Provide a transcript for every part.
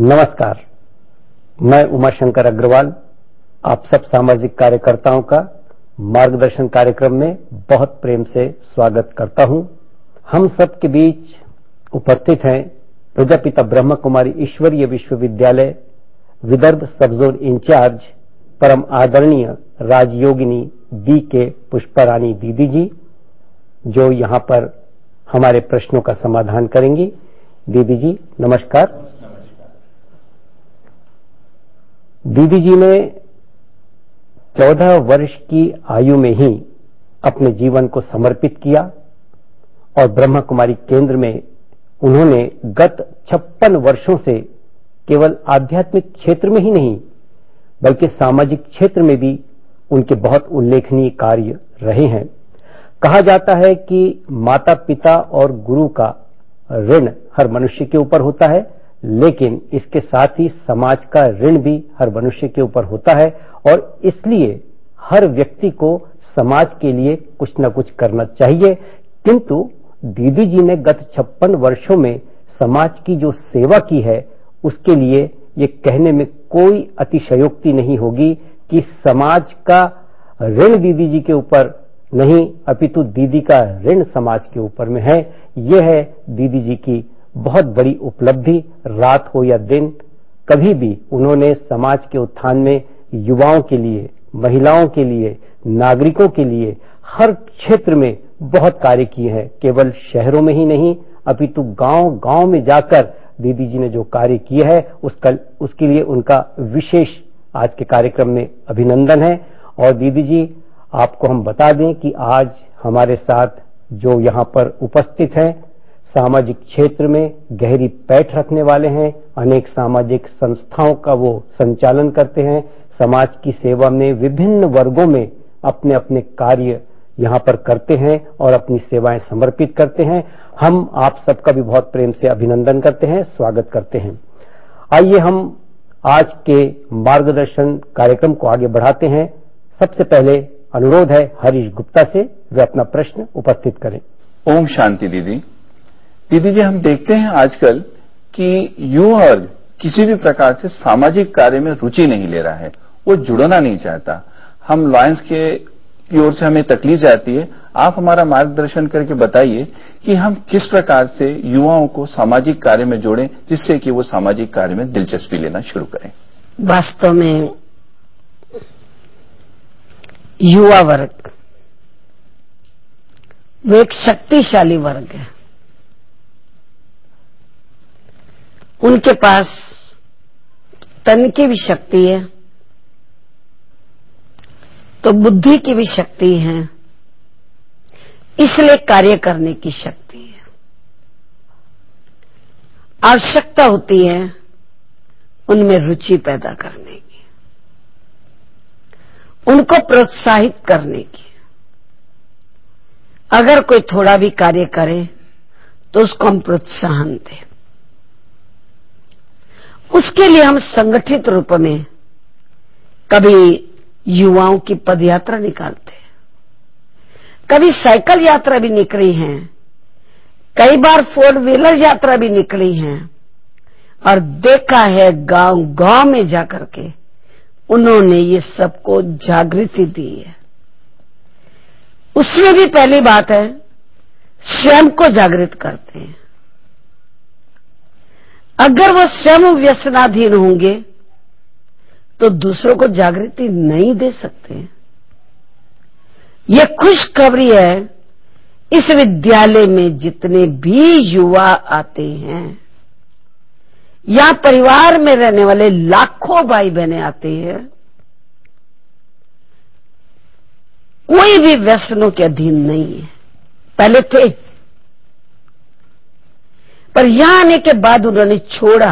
नमस्कार, मैं उमाशंकर अग्रवाल आप सब सामाजिक कार्यकर्ताओं का मार्गदर्शन कार्यक्रम में बहुत प्रेम से स्वागत करता हूं। हम सब के बीच उपस्थित हैं प्रजापिता ब्रह्म कुमारी ईश्वरीय विश्वविद्यालय विदर्भ सब जोन इंचार्ज परम आदरणीय राजयोगिनी बी के पुष्पारानी दीदी जी, जो यहां पर हमारे प्रश्नों का समाधान करेंगी। दीदी जी नमस्कार। दीदी जी ने 14 वर्ष की आयु में ही अपने जीवन को समर्पित किया और ब्रह्म कुमारी केंद्र में उन्होंने गत 56 वर्षों से केवल आध्यात्मिक क्षेत्र में ही नहीं बल्कि सामाजिक क्षेत्र में भी उनके बहुत उल्लेखनीय कार्य रहे हैं। कहा जाता है कि माता पिता और गुरु का ऋण हर मनुष्य के ऊपर होता है, लेकिन इसके साथ ही समाज का ऋण भी हर मनुष्य के ऊपर होता है और इसलिए हर व्यक्ति को समाज के लिए कुछ न कुछ करना चाहिए। किंतु दीदी जी ने गत 56 वर्षों में समाज की जो सेवा की है उसके लिए ये कहने में कोई अतिशयोक्ति नहीं होगी कि समाज का ऋण दीदी जी के ऊपर नहीं अपितु दीदी का ऋण समाज के ऊपर में है। यह है दीदी जी की बहुत बड़ी उपलब्धि। रात हो या दिन कभी भी उन्होंने समाज के उत्थान में युवाओं के लिए, महिलाओं के लिए, नागरिकों के लिए हर क्षेत्र में बहुत कार्य किए हैं। केवल शहरों में ही नहीं अपितु गांव-गांव में जाकर दीदी जी ने जो कार्य किए है उसके लिए उनका विशेष आज के कार्यक्रम में अभिनंदन है। और दीदी जी आपको हम बता दें कि आज हमारे साथ जो यहां पर उपस्थित हैं सामाजिक क्षेत्र में गहरी पैठ रखने वाले हैं, अनेक सामाजिक संस्थाओं का वो संचालन करते हैं, समाज की सेवा में विभिन्न वर्गों में अपने अपने कार्य यहां पर करते हैं और अपनी सेवाएं समर्पित करते हैं। हम आप सबका भी बहुत प्रेम से अभिनंदन करते हैं, स्वागत करते हैं। आइए हम आज के मार्गदर्शन कार्यक्रम को आगे बढ़ाते हैं। सबसे पहले अनुरोध है हरीश गुप्ता से वे अपना प्रश्न उपस्थित करें। ओम शांति। दीदी जी, हम देखते हैं आजकल कि युवा वर्ग किसी भी प्रकार से सामाजिक कार्य में रुचि नहीं ले रहा है, वो जुड़ना नहीं चाहता। हम लॉयंस की ओर से हमें तकलीफ जाती है। आप हमारा मार्गदर्शन करके बताइए कि हम किस प्रकार से युवाओं को सामाजिक कार्य में जोड़ें जिससे कि वो सामाजिक कार्य में दिलचस्पी लेना शुरू करें। वास्तव में युवा वर्ग वो एक शक्तिशाली वर्ग है। उनके पास तन की भी शक्ति है तो बुद्धि की भी शक्ति है, इसलिए कार्य करने की शक्ति है। आवश्यकता होती है उनमें रुचि पैदा करने की, उनको प्रोत्साहित करने की। अगर कोई थोड़ा भी कार्य करे तो उसको हम प्रोत्साहन दें। उसके लिए हम संगठित रूप में कभी युवाओं की पदयात्रा निकालते हैं, कभी साइकिल यात्रा भी निकली है, कई बार 4 व्हीलर यात्रा भी निकली है और देखा है गांव-गांव में जाकर के उन्होंने ये सबको जागृति दी है। उसमें भी पहली बात है स्वयं को जागृत करते हैं। अगर वो स्वयं व्यसनाधीन होंगे तो दूसरों को जागृति नहीं दे सकते। ये खुशखबरी है, इस विद्यालय में जितने भी युवा आते हैं या परिवार में रहने वाले लाखों भाई बहनें आते हैं, कोई भी व्यसनों के अधीन नहीं है। पहले थे पर यहां आने के बाद उन्होंने छोड़ा,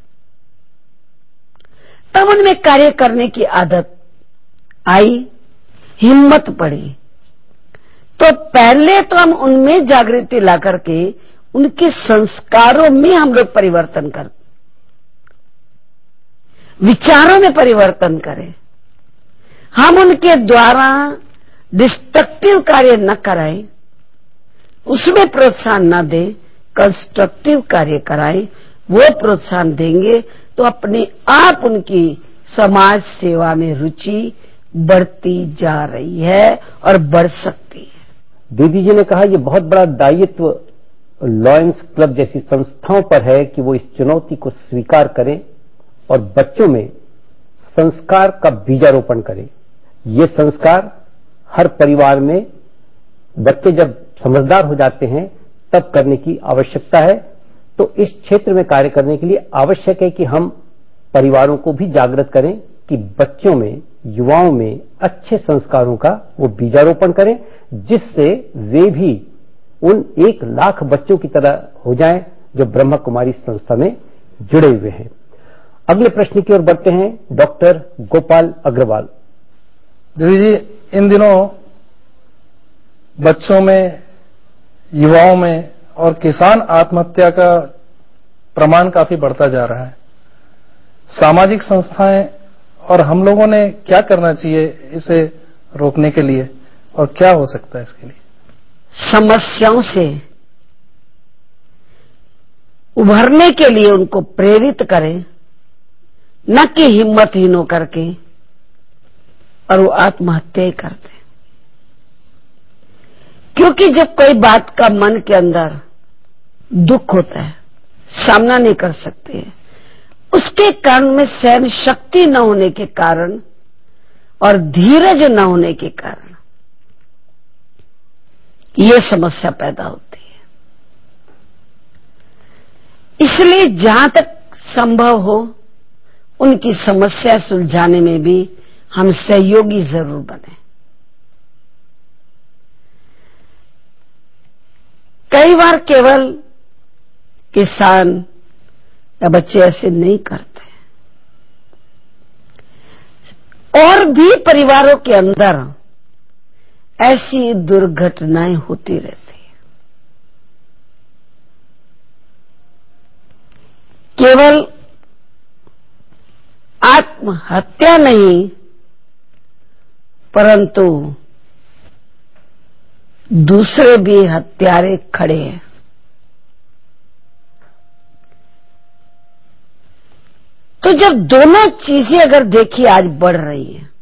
तब उनमें कार्य करने की आदत आई, हिम्मत पड़ी। तो पहले तो हम उनमें जागृति ला करके उनके संस्कारों में हम लोग परिवर्तन करते, विचारों में परिवर्तन करें। हम उनके द्वारा डिस्ट्रक्टिव कार्य न कराएं, उसमें प्रोत्साहन न दें, कंस्ट्रक्टिव कार्य कराएं, वो प्रोत्साहन देंगे तो अपने आप उनकी समाज सेवा में रुचि बढ़ती जा रही है और बढ़ सकती है। दीदी जी ने कहा यह बहुत बड़ा दायित्व लॉयंस क्लब जैसी संस्थाओं पर है कि वो इस चुनौती को स्वीकार करें और बच्चों में संस्कार का बीजारोपण करें। ये संस्कार हर परिवार में बच्चे जब समझदार हो जाते हैं तब करने की आवश्यकता है। तो इस क्षेत्र में कार्य करने के लिए आवश्यक है कि हम परिवारों को भी जागृत करें कि बच्चों में, युवाओं में अच्छे संस्कारों का वो बीजारोपण करें, जिससे वे भी उन 1 लाख बच्चों की तरह हो जाएं जो ब्रह्मा कुमारी संस्था में जुड़े हुए हैं। अगले प्रश्न की ओर बढ़ते हैं। डॉक्टर गोपाल अग्रवाल। दीदी जी, इन दिनों बच्चों में, युवाओं में और किसान आत्महत्या का प्रमाण काफी बढ़ता जा रहा है। सामाजिक संस्थाएं और हम लोगों ने क्या करना चाहिए इसे रोकने के लिए और क्या हो सकता है इसके लिए? समस्याओं से उभरने के लिए उनको प्रेरित करें, न कि हिम्मतहीनों करके और वो आत्महत्या करते। क्योंकि जब कोई बात का मन के अंदर दुख होता है, सामना नहीं कर सकते, उसके कारण में सहन शक्ति न होने के कारण और धीरज न होने के कारण ये समस्या पैदा होती है। इसलिए जहां तक संभव हो उनकी समस्या सुलझाने में भी हम सहयोगी जरूर बने। कई बार केवल किसान या बच्चे ऐसे नहीं करते, और भी परिवारों के अंदर ऐसी दुर्घटनाएं होती रहती हैं। केवल आत्महत्या नहीं, परंतु दूसरे भी हत्यारे खड़े हैं। तो जब दोनों चीजें अगर देखिए आज बढ़ रही हैं,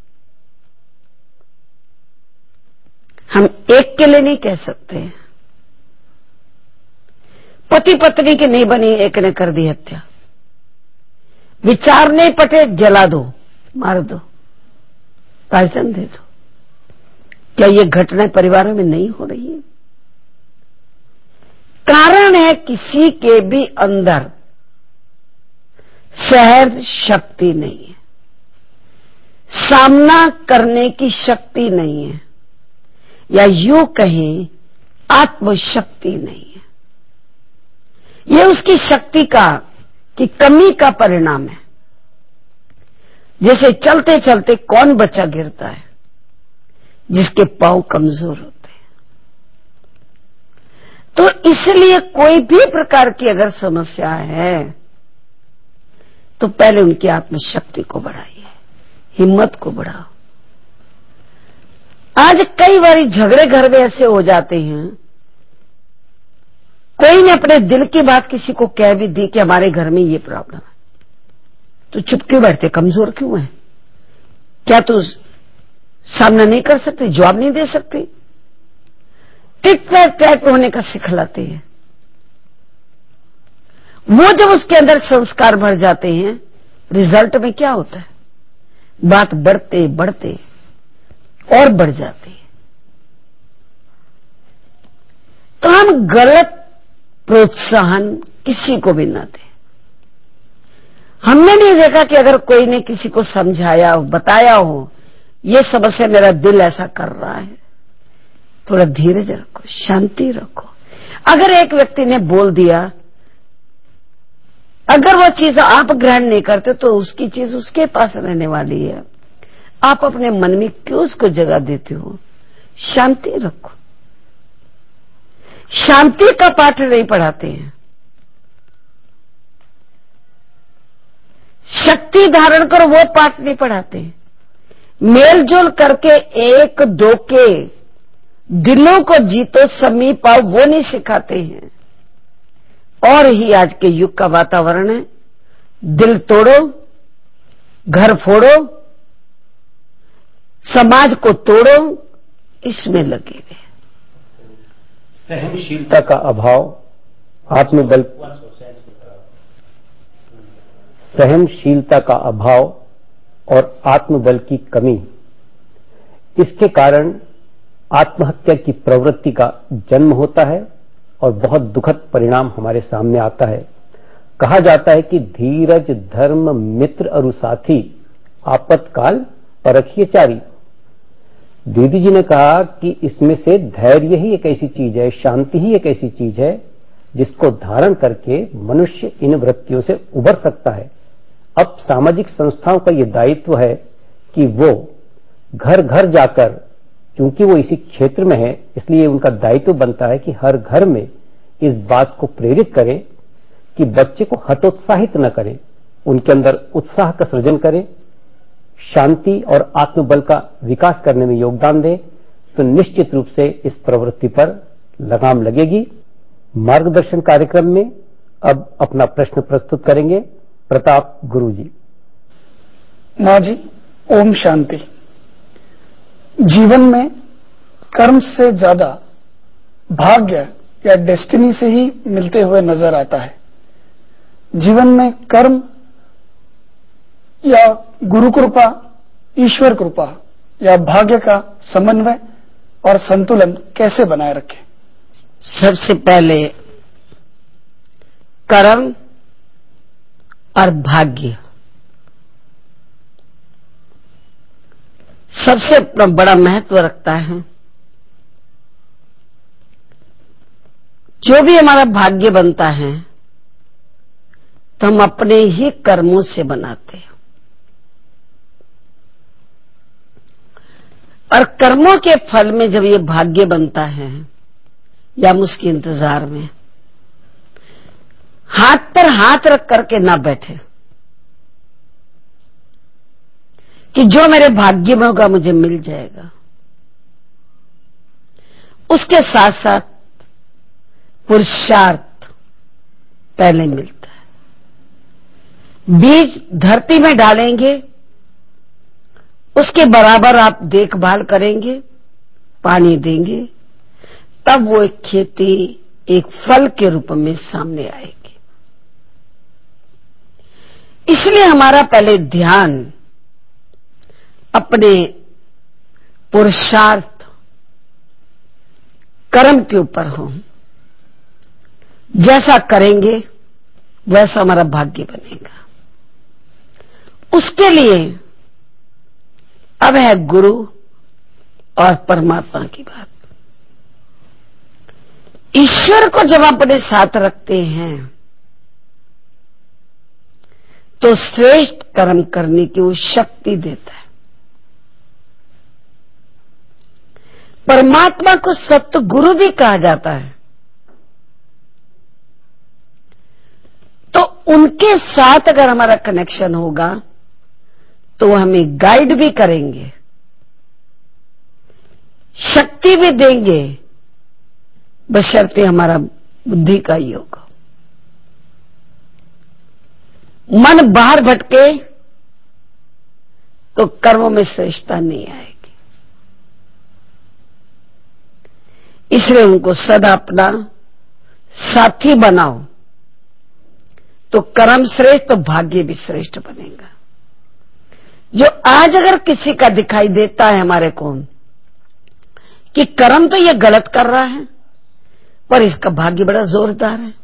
हम एक के लिए नहीं कह सकते। पति पत्नी की नहीं बनी, एक ने कर दी हत्या, विचार नहीं पटे, जला दो, मार दो, पॉइजन दे दो। क्या ये घटनाएं परिवारों में नहीं हो रही है? कारण है किसी के भी अंदर सहन शक्ति नहीं है, सामना करने की शक्ति नहीं है, या यूं कहें आत्मशक्ति नहीं है। ये उसकी शक्ति की कमी का परिणाम है। जैसे चलते चलते कौन बच्चा गिरता है? जिसके पांव कमजोर होते हैं। तो इसलिए कोई भी प्रकार की अगर समस्या है तो पहले उनकी आत्मशक्ति को बढ़ाइए, हिम्मत को बढ़ाओ। आज कई बार झगड़े घर में ऐसे हो जाते हैं, कोई ने अपने दिल की बात किसी को कह भी दी कि हमारे घर में ये प्रॉब्लम है, तो चुप क्यों बैठते? कमजोर क्यों है? क्या तू सामना नहीं कर सकती, जवाब नहीं दे सकती? टिक टैक होने का सिखलाते हैं। वो जब उसके अंदर संस्कार भर जाते हैं, रिजल्ट में क्या होता है? बात बढ़ते बढ़ते और बढ़ जाती है। तो हम गलत प्रोत्साहन किसी को भी ना दें। हमने नहीं देखा कि अगर कोई ने किसी को समझाया हो, बताया हो, ये समस्या मेरा दिल ऐसा कर रहा है, थोड़ा धीरज रखो, शांति रखो। अगर एक व्यक्ति ने बोल दिया, अगर वो चीज आप ग्रहण नहीं करते तो उसकी चीज उसके पास रहने वाली है। आप अपने मन में क्यों उसको जगह देते हो? शांति रखो। शांति का पाठ नहीं पढ़ाते हैं, शक्ति धारण करो वो पाठ नहीं पढ़ाते। मेलजोल करके एक दो के दिलों को जीतो, समीप आओ, वो नहीं सिखाते हैं। और ही आज के युग का वातावरण है। दिल तोड़ो, घर फोड़ो, समाज को तोड़ो, इसमें लगे हुए। सहनशीलता का अभाव, आत्मबल, सहनशीलता का अभाव और आत्मबल की कमी, इसके कारण आत्महत्या की प्रवृत्ति का जन्म होता है और बहुत दुखद परिणाम हमारे सामने आता है। कहा जाता है कि धीरज धर्म मित्र अरु साथी, आपत्काल परखिए चारी। दीदी जी ने कहा कि इसमें से धैर्य ही एक ऐसी चीज है, शांति ही एक ऐसी चीज है जिसको धारण करके मनुष्य इन वृत्तियों से उबर सकता है। अब सामाजिक संस्थाओं का यह दायित्व है कि वो घर घर जाकर, क्योंकि वो इसी क्षेत्र में है, इसलिए उनका दायित्व बनता है कि हर घर में इस बात को प्रेरित करें कि बच्चे को हतोत्साहित न करें, उनके अंदर उत्साह का सृजन करें, शांति और आत्मबल का विकास करने में योगदान दें, तो निश्चित रूप से इस प्रवृत्ति पर लगाम लगेगी। मार्गदर्शन कार्यक्रम में अब अपना प्रश्न प्रस्तुत करेंगे प्रताप गुरु जी। मां जी, ओम शांति। जीवन में कर्म से ज्यादा भाग्य या डेस्टिनी से ही मिलते हुए नजर आता है। जीवन में कर्म या गुरु कृपा, ईश्वर कृपा या भाग्य का समन्वय और संतुलन कैसे बनाए रखें? सबसे पहले कर्म और भाग्य सबसे बड़ा महत्व रखता है। जो भी हमारा भाग्य बनता है तो हम अपने ही कर्मों से बनाते हैं, और कर्मों के फल में जब ये भाग्य बनता है या हम उसके इंतजार में हाथ पर हाथ रख करके ना बैठे कि जो मेरे भाग्य में होगा मुझे मिल जाएगा। उसके साथ साथ पुरुषार्थ पहले मिलता है। बीज धरती में डालेंगे, उसके बराबर आप देखभाल करेंगे, पानी देंगे, तब वो एक खेती एक फल के रूप में सामने आएगी। इसलिए हमारा पहले ध्यान अपने पुरुषार्थ कर्म के ऊपर हो। जैसा करेंगे वैसा हमारा भाग्य बनेगा। उसके लिए अब है गुरु और परमात्मा की बात। ईश्वर को जब अपने साथ रखते हैं तो श्रेष्ठ कर्म करने की वो शक्ति देता है। परमात्मा को सतगुरु भी कहा जाता है, तो उनके साथ अगर हमारा कनेक्शन होगा तो वो हमें गाइड भी करेंगे, शक्ति भी देंगे, बशर्ते हमारा बुद्धि का योग हो। मन बाहर भटके तो कर्मों में श्रेष्ठता नहीं आएगी। इसलिए उनको सदा अपना साथी बनाओ, तो कर्म श्रेष्ठ तो भाग्य भी श्रेष्ठ बनेगा। जो आज अगर किसी का दिखाई देता है हमारे को कि कर्म तो ये गलत कर रहा है पर इसका भाग्य बड़ा जोरदार है,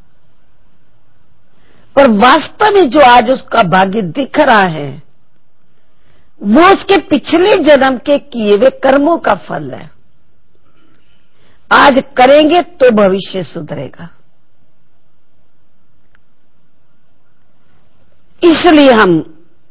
पर वास्तव में जो आज उसका भाग्य दिख रहा है वो उसके पिछले जन्म के किए हुए कर्मों का फल है। आज करेंगे तो भविष्य सुधरेगा। इसलिए हम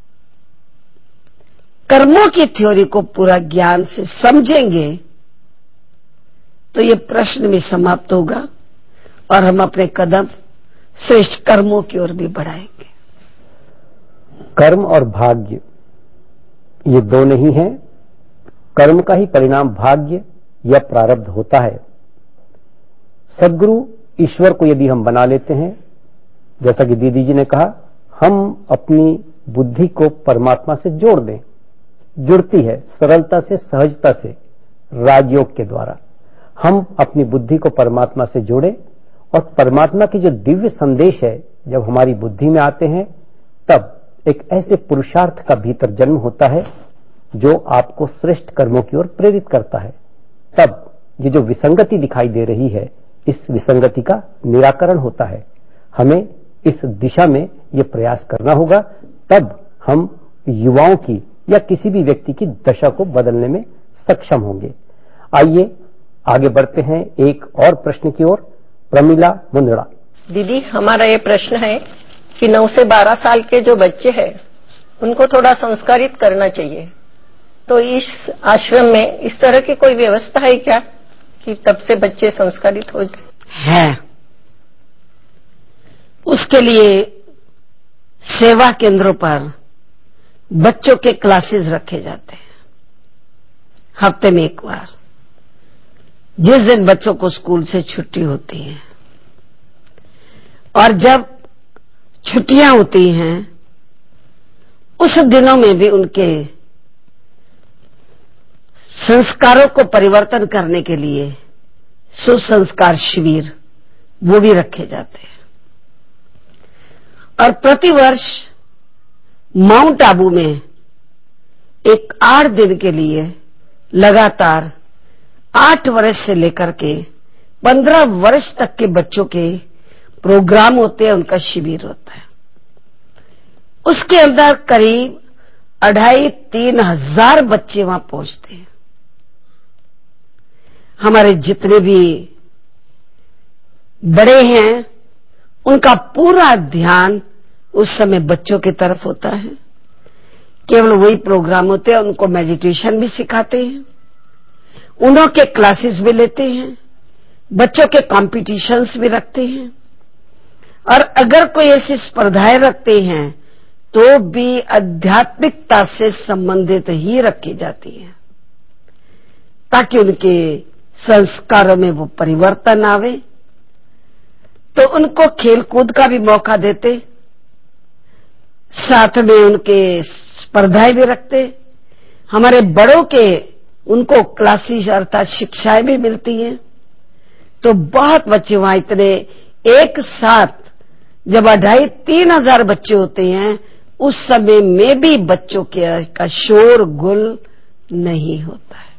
कर्मों की थ्योरी को पूरा ज्ञान से समझेंगे तो ये प्रश्न भी समाप्त होगा और हम अपने कदम श्रेष्ठ कर्मों की ओर भी बढ़ाएंगे। कर्म और भाग्य ये दो नहीं है। कर्म का ही परिणाम भाग्य या प्रारब्ध होता है। सद्गुरु ईश्वर को यदि हम बना लेते हैं, जैसा कि दीदी जी ने कहा, हम अपनी बुद्धि को परमात्मा से जोड़ दें, जुड़ती है सरलता से, सहजता से, राजयोग के द्वारा। हम अपनी बुद्धि को परमात्मा से जोड़ें और परमात्मा की जो दिव्य संदेश है जब हमारी बुद्धि में आते हैं, तब एक ऐसे पुरुषार्थ का भीतर जन्म होता है जो आपको श्रेष्ठ कर्मों की ओर प्रेरित करता है। तब ये जो विसंगति दिखाई दे रही है, इस विसंगति का निराकरण होता है। हमें इस दिशा में ये प्रयास करना होगा, तब हम युवाओं की या किसी भी व्यक्ति की दशा को बदलने में सक्षम होंगे। आइए आगे बढ़ते हैं एक और प्रश्न की ओर। प्रमिला मुंदड़ा। दीदी, हमारा ये प्रश्न है कि 9 से 12 साल के जो बच्चे हैं उनको थोड़ा संस्कारित करना चाहिए, तो इस आश्रम में इस तरह की कोई व्यवस्था है क्या कि तब से बच्चे संस्कारित हो जाए? है। उसके लिए सेवा केंद्रों पर बच्चों के क्लासेस रखे जाते हैं हफ्ते में एक बार, जिस दिन बच्चों को स्कूल से छुट्टी होती है। और जब छुट्टियां होती हैं उस दिनों में भी उनके संस्कारों को परिवर्तन करने के लिए सुसंस्कार शिविर वो भी रखे जाते हैं। और प्रतिवर्ष माउंट आबू में एक 8 दिन के लिए लगातार 8 वर्ष से लेकर के 15 वर्ष तक के बच्चों के प्रोग्राम होते हैं, उनका शिविर होता है। उसके अंदर करीब 2,500-3 हजार बच्चे वहां पहुंचते हैं। हमारे जितने भी बड़े हैं उनका पूरा ध्यान उस समय बच्चों की तरफ होता है। केवल वही प्रोग्राम होते हैं, उनको मेडिटेशन भी सिखाते हैं, उन्हों के क्लासेस भी लेते हैं, बच्चों के कॉम्पिटिशन्स भी रखते हैं। और अगर कोई ऐसी स्पर्धाएं रखते हैं तो भी आध्यात्मिकता से संबंधित ही रखी जाती है, ताकि उनके संस्कारों में वो परिवर्तन आवे। तो उनको खेलकूद का भी मौका देते, साथ में उनके स्पर्धाएं भी रखते। हमारे बड़ों के उनको क्लासेस अर्थात शिक्षाएं भी मिलती हैं। तो बहुत बच्चे वहां इतने एक साथ जब 2,500-3 हजार बच्चे होते हैं, उस समय में भी बच्चों के का शोर गुल नहीं होता है।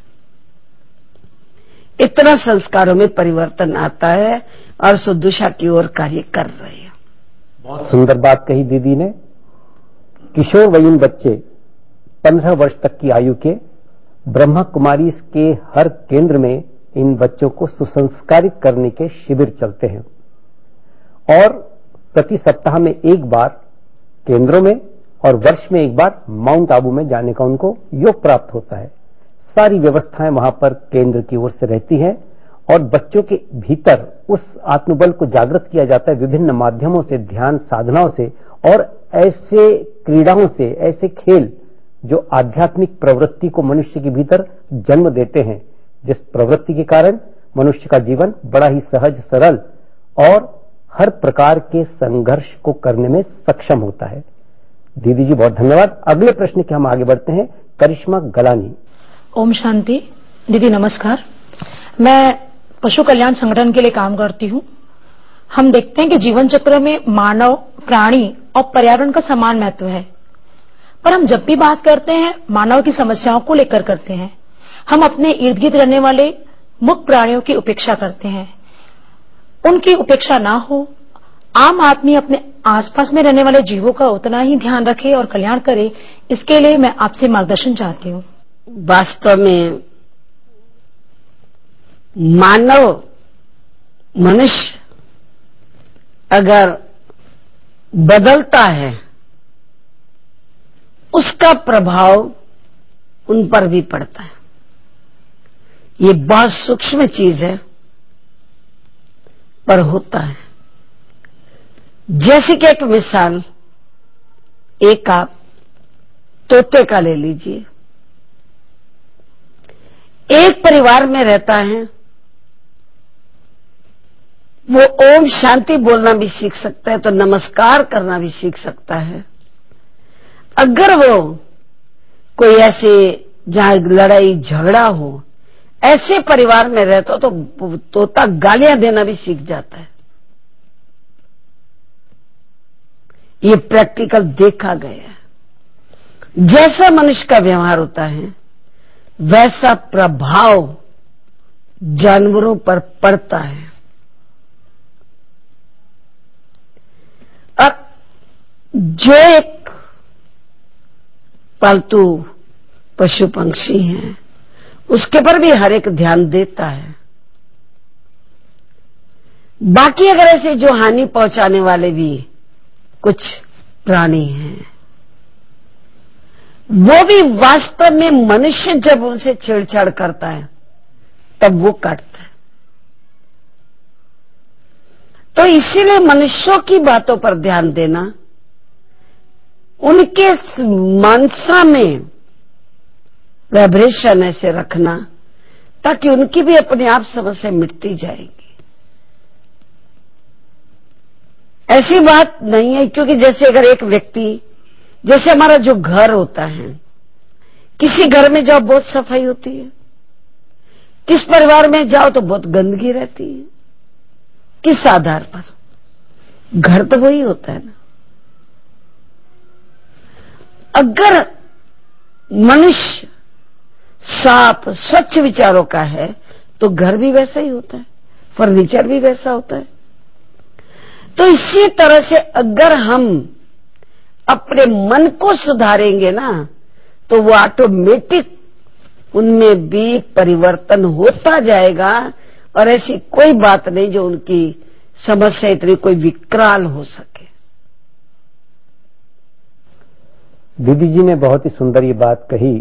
इतना संस्कारों में परिवर्तन आता है और सुदशा की ओर कार्य कर रहे हैं। बहुत सुंदर बात कही दीदी ने। किशोरवयीन बच्चे 15 वर्ष तक की आयु के ब्रह्मा कुमारी के हर केंद्र में इन बच्चों को सुसंस्कारित करने के शिविर चलते हैं और प्रति सप्ताह में एक बार केंद्रों में और वर्ष में एक बार माउंट आबू में जाने का उनको योग प्राप्त होता है। सारी व्यवस्थाएं वहां पर केंद्र की ओर से रहती हैं और बच्चों के भीतर उस आत्मबल को जागृत किया जाता है विभिन्न माध्यमों से, ध्यान साधनाओं से और ऐसे क्रीड़ाओं से, ऐसे खेल जो आध्यात्मिक प्रवृत्ति को मनुष्य के भीतर जन्म देते हैं, जिस प्रवृत्ति के कारण मनुष्य का जीवन बड़ा ही सहज, सरल और हर प्रकार के संघर्ष को करने में सक्षम होता है। दीदी जी बहुत धन्यवाद। अगले प्रश्न के हम आगे बढ़ते हैं। करिश्मा गलानी। ओम शांति। दीदी नमस्कार। मैं पशु कल्याण संगठन के लिए काम करती हूँ। हम देखते हैं कि जीवन चक्र में मानव, प्राणी और पर्यावरण का समान महत्व है, पर हम जब भी बात करते हैं मानव की समस्याओं को लेकर करते हैं। हम अपने इर्द गिर्द रहने वाले मुक्त प्राणियों की उपेक्षा करते हैं। उनकी उपेक्षा ना हो, आम आदमी अपने आसपास में रहने वाले जीवों का उतना ही ध्यान रखे और कल्याण करे, इसके लिए मैं आपसे मार्गदर्शन चाहती हूँ। वास्तव में मानव, मनुष्य अगर बदलता है, उसका प्रभाव उन पर भी पड़ता है। ये बहुत सूक्ष्म चीज है, पर होता है। जैसे कि एक मिसाल, एक आप तोते का ले लीजिए। एक परिवार में रहता है, वो ओम शांति बोलना भी सीख सकता है, तो नमस्कार करना भी सीख सकता है। अगर वो कोई ऐसे जहां लड़ाई झगड़ा हो, ऐसे परिवार में रहता तो तोता गालियां देना भी सीख जाता है। ये प्रैक्टिकल देखा गया है। जैसा मनुष्य का व्यवहार होता है वैसा प्रभाव जानवरों पर पड़ता है। अब जो एक पालतू पशु पंक्षी हैं उसके पर भी हर एक ध्यान देता है। बाकी अगर ऐसे जो हानि पहुंचाने वाले भी कुछ प्राणी हैं, वो भी वास्तव में मनुष्य जब उनसे छेड़छाड़ करता है तब वो काटता है। तो इसीलिए मनुष्यों की बातों पर ध्यान देना, उनके मानसा में वाइब्रेशन ऐसे रखना ताकि उनकी भी अपने आप समस्या मिटती जाएगी। ऐसी बात नहीं है, क्योंकि जैसे अगर एक व्यक्ति, जैसे हमारा जो घर होता है, किसी घर में जाओ बहुत सफाई होती है, किस परिवार में जाओ तो बहुत गंदगी रहती है। किस आधार पर? घर तो वही होता है ना। अगर मनुष्य साफ स्वच्छ विचारों का है तो घर भी वैसा ही होता है, फर्नीचर भी वैसा होता है। तो इसी तरह से अगर हम अपने मन को सुधारेंगे ना तो वो ऑटोमेटिक उनमें भी परिवर्तन होता जाएगा। और ऐसी कोई बात नहीं जो उनकी समस्या इतनी कोई विकराल हो सके। दीदी जी ने बहुत ही सुंदर ये बात कही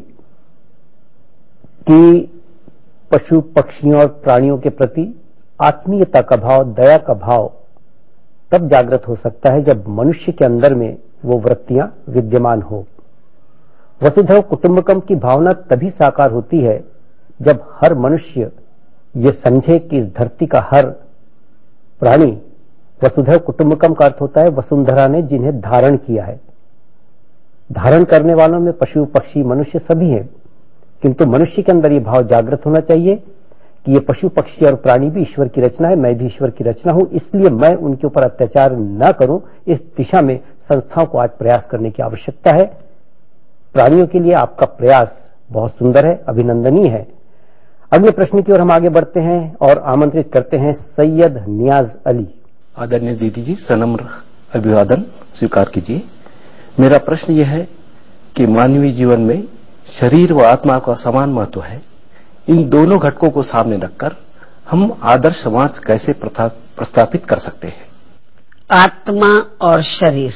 कि पशु पक्षियों और प्राणियों के प्रति आत्मीयता का भाव, दया का भाव तब जागृत हो सकता है जब मनुष्य के अंदर में वो वृत्तियां विद्यमान हो। वसुधैव कुटुंबकम की भावना तभी साकार होती है जब हर मनुष्य ये समझे कि इस धरती का हर प्राणी, वसुधैव कुटुंबकम का अर्थ होता है वसुंधरा ने जिन्हें धारण किया है। धारण करने वालों में पशु पक्षी मनुष्य सभी हैं, किंतु मनुष्य के अंदर ये भाव जागृत होना चाहिए कि ये पशु पक्षी और प्राणी भी ईश्वर की रचना है, मैं भी ईश्वर की रचना हूं, इसलिए मैं उनके ऊपर अत्याचार न करूं। इस दिशा में संस्थाओं को आज प्रयास करने की आवश्यकता है। प्राणियों के लिए आपका प्रयास बहुत सुंदर है, अभिनंदनीय है। अगले प्रश्न की ओर हम आगे बढ़ते हैं और आमंत्रित करते हैं सैयद नियाज अली। आदरणीय दीदी जी, सनम्र अभिवादन स्वीकार कीजिए। मेरा प्रश्न यह है कि मानवीय जीवन में शरीर व आत्मा का समान महत्व है। इन दोनों घटकों को सामने रखकर हम आदर्श समाज कैसे प्रस्थापित कर सकते हैं? आत्मा और शरीर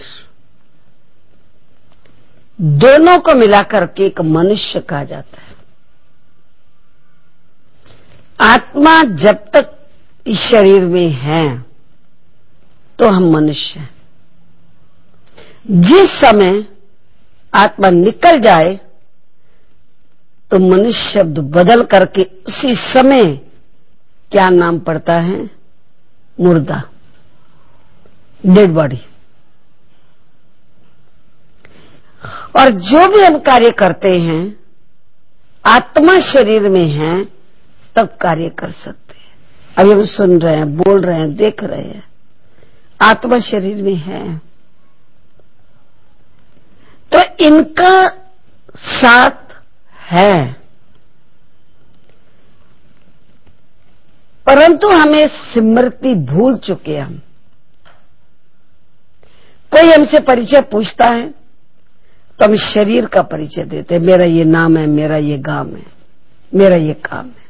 दोनों को मिलाकर के एक मनुष्य कहा जाता है। आत्मा जब तक इस शरीर में है तो हम मनुष्य हैं। जिस समय आत्मा निकल जाए तो मनुष्य शब्द बदल करके उसी समय क्या नाम पड़ता है? मुर्दा, डेड बॉडी। और जो भी हम कार्य करते हैं आत्मा शरीर में है तब कार्य कर सकते हैं। अभी हम सुन रहे हैं, बोल रहे हैं, देख रहे हैं, आत्मा शरीर में है। तो इनका साथ है, परंतु हमें स्मृति भूल चुके हम। कोई हमसे परिचय पूछता है तो हम शरीर का परिचय देते हैं, मेरा ये नाम है, मेरा ये गांव है, मेरा ये काम है।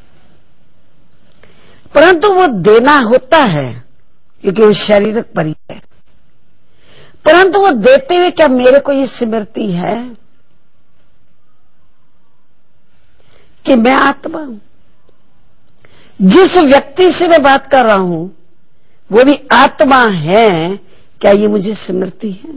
परंतु वो देना होता है क्योंकि वो शारीरिक परिचय है, परंतु वो देते हुए क्या मेरे को ये स्मृति है कि मैं आत्मा हूं? जिस व्यक्ति से मैं बात कर रहा हूं वो भी आत्मा है, क्या ये मुझे स्मृति है?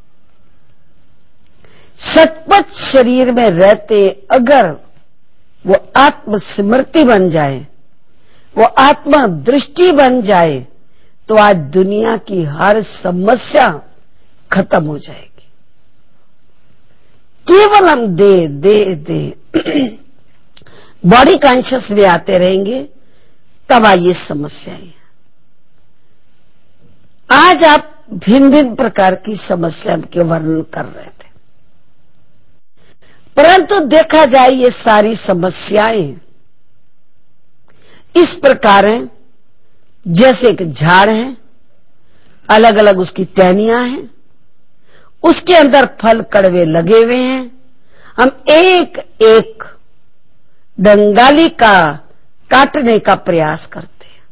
सचमुच शरीर में रहते अगर वो आत्म स्मृति बन जाए, वो आत्मा दृष्टि बन जाए तो आज दुनिया की हर समस्या खत्म हो जाएगी। केवल हम दे बॉडी कॉन्शियस में आते रहेंगे, तब आइए समस्याएं। आज आप भिन्न भिन्न प्रकार की समस्या के वर्णन कर रहे थे, परंतु देखा जाए ये सारी समस्याएं इस प्रकार हैं जैसे एक झाड़ है, अलग अलग उसकी टहनियां हैं, उसके अंदर फल कड़वे लगे हुए हैं। हम एक एक डंगाली का काटने का प्रयास करते हैं।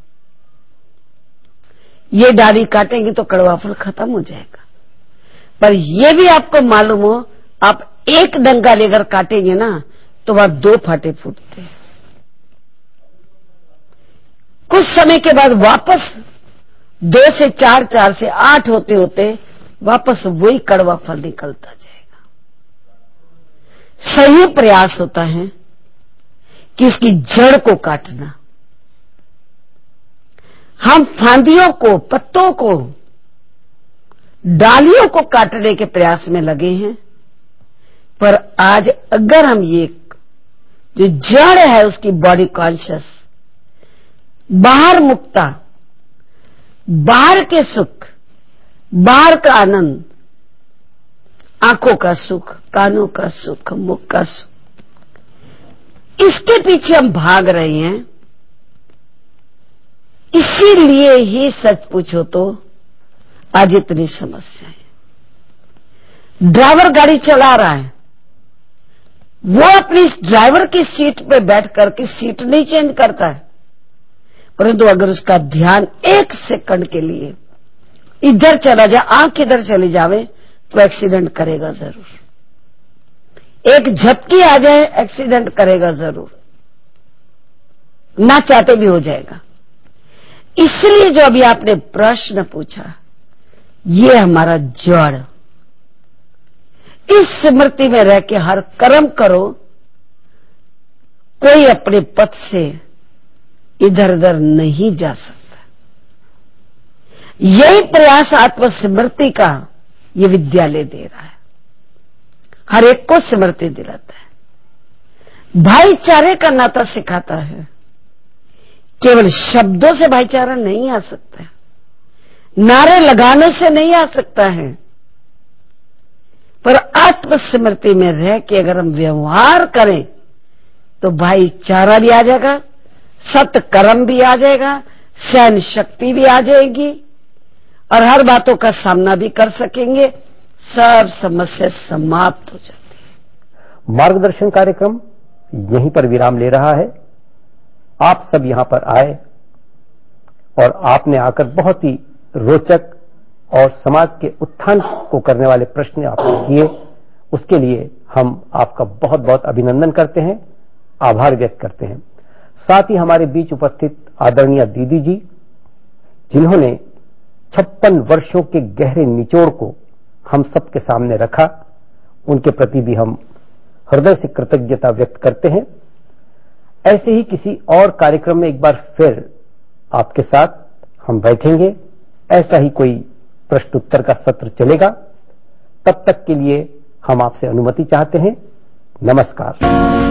ये डाली काटेंगे तो कड़वा फल खत्म हो जाएगा, पर यह भी आपको मालूम हो, आप एक डंगाली अगर काटेंगे ना तो वहां 2 फाटे फूटते हैं। कुछ समय के बाद वापस 2 से 4, 4 से 8 होते होते वापस वही कड़वा फल निकलता जाएगा। सही प्रयास होता है कि उसकी जड़ को काटना। हम फांदियों को, पत्तों को, डालियों को काटने के प्रयास में लगे हैं, पर आज अगर हम ये जो जड़ है उसकी बॉडी कॉन्शियस, बाहर मुक्ता, बाहर के सुख, बाहर का आनंद, आंखों का सुख, कानों का सुख, मुख का सुख, इसके पीछे हम भाग रहे हैं। इसीलिए ही सच पूछो तो आज इतनी समस्याएं। ड्राइवर गाड़ी चला रहा है, वो अपनी ड्राइवर की सीट पे बैठ करके सीट नहीं चेंज करता है, परंतु अगर उसका ध्यान 1 सेकंड के लिए इधर चला जाए, आंख इधर चली जावे, तो एक्सीडेंट करेगा जरूर। एक झपकी आ जाए, एक्सीडेंट करेगा जरूर, ना चाहते भी हो जाएगा। इसलिए जो अभी आपने प्रश्न पूछा, ये हमारा जड़। इस स्मृति में रह के हर कर्म करो, कोई अपने पथ से इधर उधर नहीं जा सकता। यही प्रयास आत्मस्मृति का ये विद्यालय दे रहा है, हर एक को स्मृति दिलाता है, भाईचारे का नाता सिखाता है। केवल शब्दों से भाईचारा नहीं आ सकता है, नारे लगाने से नहीं आ सकता है, पर आत्मस्मृति में रह के अगर हम व्यवहार करें तो भाईचारा भी आ जाएगा, सत्कर्म भी आ जाएगा, सहन शक्ति भी आ जाएगी, और हर बातों का सामना भी कर सकेंगे। सब समस्या समाप्त हो जाती है। मार्गदर्शन कार्यक्रम यहीं पर विराम ले रहा है। आप सब यहां पर आए और आपने आकर बहुत ही रोचक और समाज के उत्थान को करने वाले प्रश्न आपने किए, उसके लिए हम आपका बहुत बहुत अभिनंदन करते हैं, आभार व्यक्त करते हैं। साथ ही हमारे बीच उपस्थित आदरणीय दीदी जी, जिन्होंने 56 वर्षों के गहरे निचोड़ को हम सबके सामने रखा, उनके प्रति भी हम हृदय से कृतज्ञता व्यक्त करते हैं। ऐसे ही किसी और कार्यक्रम में एक बार फिर आपके साथ हम बैठेंगे, ऐसा ही कोई प्रश्न उत्तर का सत्र चलेगा। तब तक के लिए हम आपसे अनुमति चाहते हैं। नमस्कार।